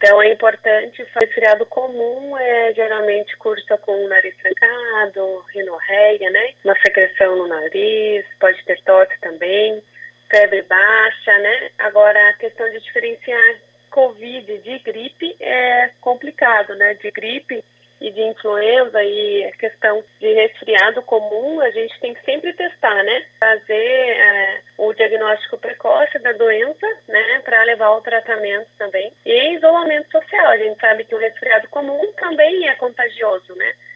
Então é importante, resfriado comum geralmente cursa com o nariz trancado, rinorreia, né? Uma secreção no nariz, pode ter tosse também, febre baixa, né? Agora a questão de diferenciar Covid de gripe é complicado, né? De gripe e de influenza e a questão de resfriado comum, a gente tem que sempre testar, né? Fazer o diagnóstico precoce da doença, né? Para levar ao tratamento também. E isolamento social, a gente sabe que o resfriado comum também é contagioso, né?